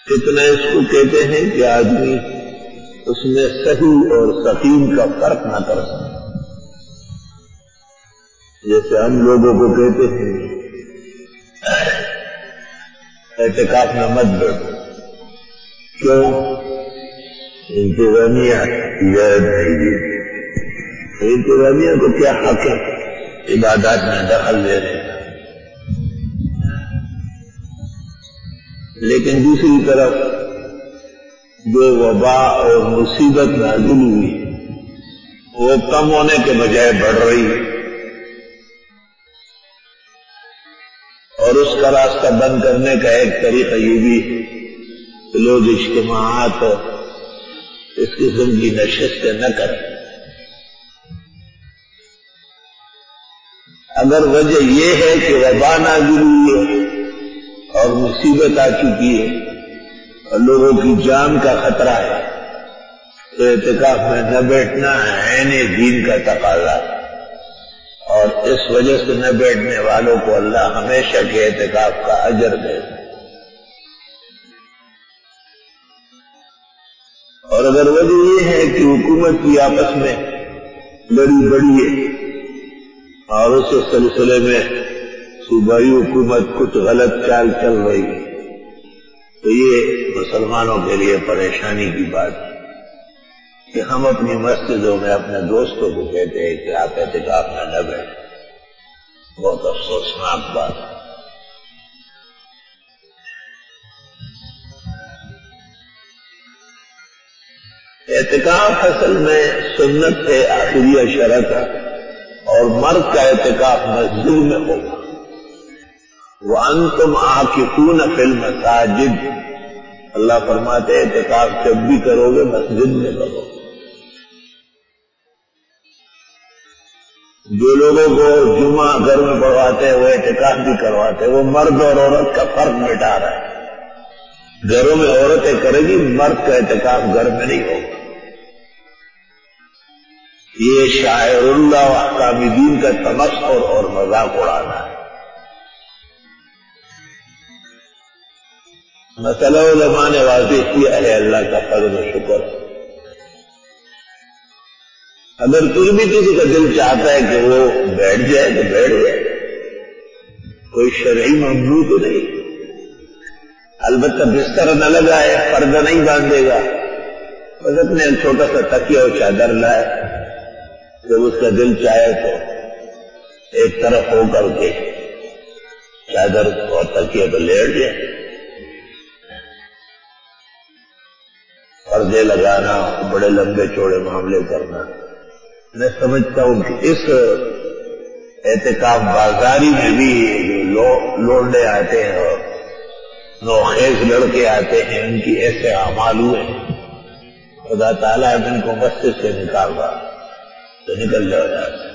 فتنہ اس کو کہتے ہیں کہ آدمی اس میں صحیح اور سقیم کا فرق نہ کر سکے. جیسے ہم لوگوں کو کہتے ہیں اعتکاف میں مت بیٹھو. کیوں؟ انتظامیہ اجازت نہیں دی. انتظامیہ کو کیا حق ہے عبادات میں دخل دے رہے ہیں؟ لیکن دوسری طرف جو وبا اور مصیبت نازل ہوئی وہ کم ہونے کے بجائے بڑھ رہی ہے، اور اس کا راستہ بند کرنے کا ایک طریقہ یہ بھی ہے کہ لوگ اجتماعات اس قسم کی نشستیں نہ کریں. اگر وجہ یہ ہے کہ وبا نازل ہوئی ہے اور مصیبت آ چکی ہے اور لوگوں کی جان کا خطرہ ہے تو اعتکاف میں نہ بیٹھنا عین دین کا تقاضا، اور اس وجہ سے نہ بیٹھنے والوں کو اللہ ہمیشہ کے اعتکاف کا اجر دے. اور اگر وجہ یہ ہے کہ حکومت کی آپس میں لڑی بڑی ہے اور اس سلسلے میں صوبائی حکومت کچھ غلط چال چل رہی ہے تو یہ مسلمانوں کے لیے پریشانی کی بات ہے کہ ہم اپنی مسجدوں میں اپنے دوستوں کو کہتے ہیں کہ آپ اعتکاف میں نہ بیٹھیں. بہت افسوسناک بات ہے. اعتکاف اصل میں سنت ہے آخریہ شرع کا، اور مرد کا اعتکاف مسجد میں ہوگا. وَأَنْتُمْ عَاكِفُونَ فِي الْمَسَاجِدِ، اللہ فرماتے ہیں اعتکاف جب بھی کرو گے مسجد میں کرو. جو لوگوں کو جمعہ گھر میں پڑھواتے ہیں وہ اعتکاف بھی کرواتے ہیں، وہ مرد اور عورت کا فرق مٹا رہا ہے. گھروں میں عورتیں کرے گی، مرد کا اعتکاف گھر میں نہیں ہوگا. یہ شاعر اللہ و احکام دین کا تمسخر اور مذاق اڑانا ہے. مسئلہ علماء نے واضح کیا ہے، اللہ کا فضل و شکر. اگر پھر بھی کسی کا دل چاہتا ہے کہ وہ بیٹھ جائے تو بیٹھ جائے، کوئی شرعی ممنوع تو نہیں. البتہ بستر نہ لگائے، پردہ نہیں باندھے گا، بس اپنے چھوٹا سا تکیہ اور چادر لائے. جب اس کا دل چاہے تو ایک طرف ہو کر کے چادر اور تکیہ پہ لیٹ جائے. پردے لگانا، بڑے لمبے چوڑے معاملے کرنا، میں سمجھتا ہوں کہ اس اعتکاف بازاری میں بھی جو لوڈے آتے ہیں اور نوخیز لڑکے آتے ہیں ان کی ایسے اعمال ہوئے ہیں، خدا تعالیٰ ان کو مسجد سے نکال رہا تو نکل جاؤ یہاں سے.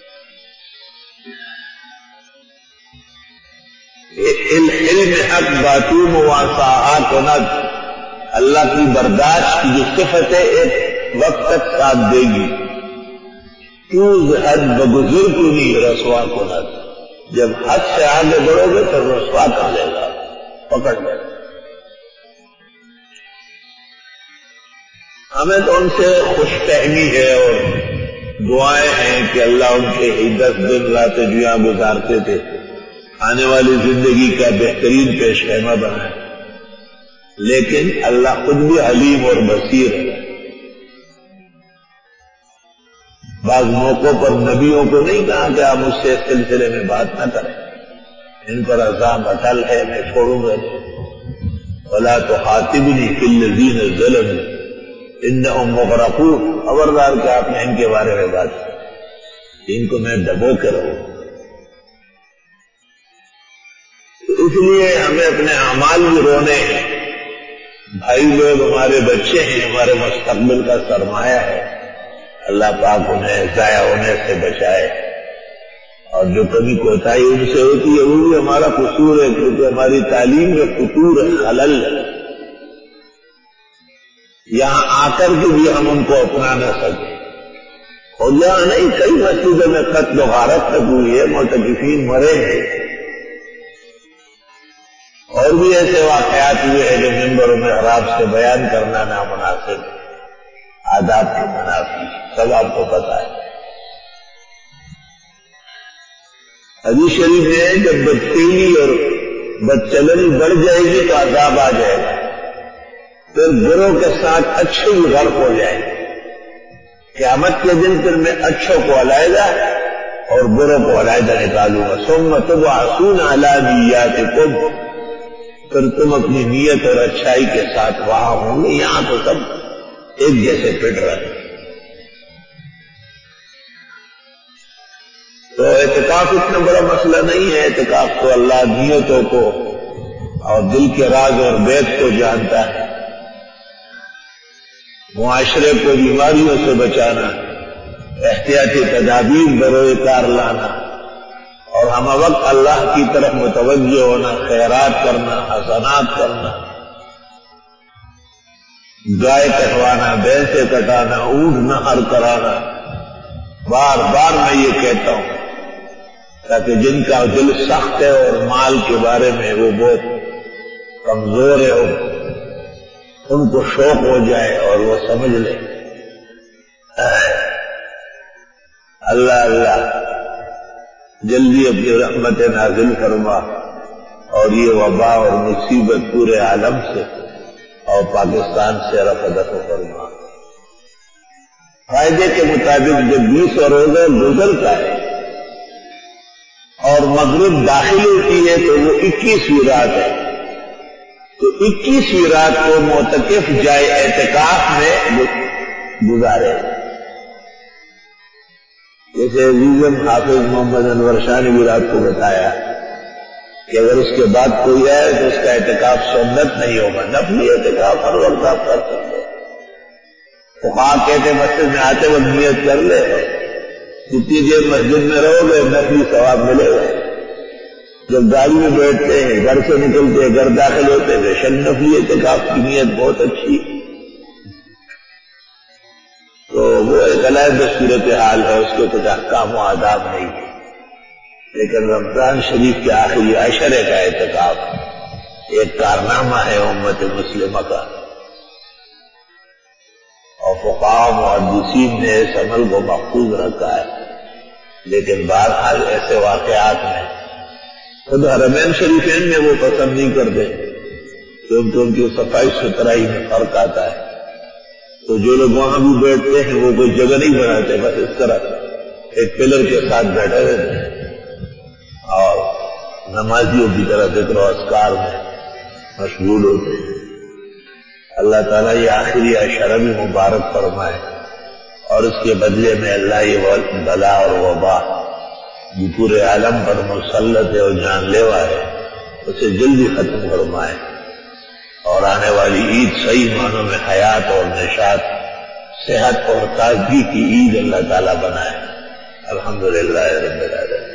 الحلم حق باتون واساعات ند، اللہ کی برداشت کی جو صفت ہے ایک وقت تک ساتھ دے گی. چوز حد بگزر کو نہیں رسوا کو نہ، جب حد سے آگے بڑھو گے تو رسوا کر لے گا، پکڑ لے گا. ہمیں تو ان سے خوش فہمی ہے اور دعائیں ہیں کہ اللہ ان کے 10 دن راتیں جو یہاں گزارتے تھے آنے والی زندگی کا بہترین پیش خیمہ بنائے. لیکن اللہ خود بھی حلیم اور بصیر ہے. بعض موقعوں پر نبیوں کو نہیں کہا کہ آپ مجھ سے اس سلسلے میں بات نہ کریں، ان پر عذاب اٹل ہے، میں چھوڑوں گا. وَلَا تُخَاطِبْنِي فِي الَّذِينَ ظَلَمُوا إِنَّهُمْ مُغْرَقُونَ، خبردار کہ آپ نے ان کے بارے میں بات کی، ان کو میں ڈبو کے رہوں. اس لیے ہمیں اپنے اعمال بھی رونے ہیں. بھائی لوگ ہمارے بچے ہیں، ہمارے مستقبل کا سرمایہ ہے. اللہ پاک انہیں ضائع ہونے سے بچائے، اور جو کمی کوتاہی ان سے ہوتی ہے وہ بھی ہمارا قصور ہے، کیونکہ ہماری تعلیم میں قصور ہے، خلل ہے. یہاں آ کر کے بھی ہم ان کو اپنا نہ سکے. اور یہاں نہیں، کئی مسجدوں میں قتل و غارت تک ہوئی ہے، معتکفین مرے ہیں، اور بھی ایسے واقعات ہوئے ہیں جو منبر و محراب سے بیان کرنا نامناسب، آداب کے منافی، سب آپ کو پتا ہے۔ حدیث شریف میں ہے جب بدفعلی اور بدچلنی بڑھ جائے گی تو عذاب آ جائے گا، پھر بروں کے ساتھ اچھے بھی غرق ہو جائیں گے۔ قیامت کے دن پھر میں اچھوں کو علیحدہ اور بروں کو علیحدہ نکالوں گا۔ ثم تبعثون علی نیاتکم، پھر تم اپنی نیت اور اچھائی کے ساتھ وہاں ہوں گے، یہاں تو سب ایک جیسے پٹ رہے ہیں۔ تو اعتکاف اتنا بڑا مسئلہ نہیں ہے، اعتکاف تو اللہ نیتوں کو اور دل کے راز اور بیت کو جانتا ہے۔ معاشرے کو بیماریوں سے بچانا، احتیاطی تدابیر بروئے کار لانا اور ہم وقت اللہ کی طرف متوجہ ہونا، خیرات کرنا، حسنات کرنا، گائے کٹوانا، بھینسیں کٹانا، اونٹ نہر کرانا، بار بار میں یہ کہتا ہوں تاکہ جن کا دل سخت ہے اور مال کے بارے میں وہ بہت کمزور ہے ان کو شوق ہو جائے اور وہ سمجھ لے اللہ اللہ جلدی اپنی رحمت نازل فرما اور یہ وبا اور مصیبت پورے عالم سے اور پاکستان سے رفع دفع فرما۔ فائدے کے مطابق جب 20 روزہ گزرتا ہے اور مغرب داخل ہوتی ہے تو وہ 21ویں رات ہے، تو 21ویں رات کو معتکف جائے اعتکاف میں گزارے۔ جیسے عزیزم حافظ محمد انور شاہ نے بھی رات کو بتایا کہ اگر اس کے بعد کوئی آئے تو اس کا اعتکاف سنت نہیں ہوگا، نفلی اعتکاف ہر وقت آپ کر سکتے۔ فقہا کہتے مسجد میں آتے وقت نیت کر لے، جتنی دیر مسجد میں رہو گے نفلی ثواب ملے گا۔ جب گاڑی میں بیٹھتے ہیں، گھر سے نکلتے ہیں، گھر داخل ہوتے ہیں، بے شک نفلی اعتکاف کی نیت بہت اچھی ہے۔ تو وہ ایک علیحدہ صورتحال ہے، اس کے کچھ احکام و آداب نہیں ہے، لیکن رمضان شریف کے آخری عشرے کا اعتکاف ایک کارنامہ ہے امت مسلمہ کا، اور فقہاء و محدثین نے اس عمل کو محفوظ رکھا ہے۔ لیکن بہرحال ایسے واقعات میں خود حرمین شریفین میں وہ پسند نہیں کرتے کیونکہ ان کی صفائی ستھرائی میں فرق آتا ہے، تو جو لوگ وہاں بھی بیٹھتے ہیں وہ کوئی جگہ نہیں بناتے، بس اس طرح ایک پلر کے ساتھ بیٹھے رہتے ہیں اور نمازیوں کی طرح ذکر و اذکار میں مشغول ہوتے ہیں۔ اللہ تعالیٰ یہ آخری عشرہ بھی مبارک فرمائے اور اس کے بدلے میں اللہ یہ بلا اور وبا جو پورے عالم پر مسلط ہے اور جان لیوا ہے اسے جلدی ختم فرمائے اور آنے والی عید صحیح معنوں میں حیات اور نشاط، صحت اور تازگی کی عید اللہ تعالیٰ بنائے۔ الحمدللہ رب العالمین۔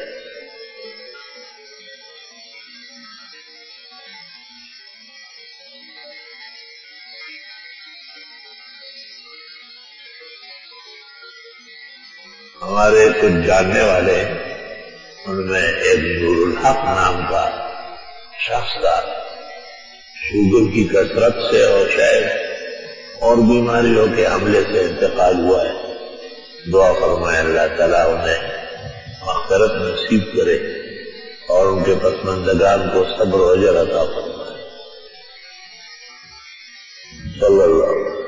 ہمارے کچھ جاننے والے ان میں ایک نور الحق نام کا شخص تھا، شوگر کی کثرت سے اور شاید اور بیماریوں کے حملے سے انتقال ہوا ہے۔ دعا فرمائے اللہ تعالیٰ انہیں مغفرت نصیب کرے اور ان کے پسماندگان کو صبر و اجر عطا فرمائے۔ صلی اللہ علیہ وسلم۔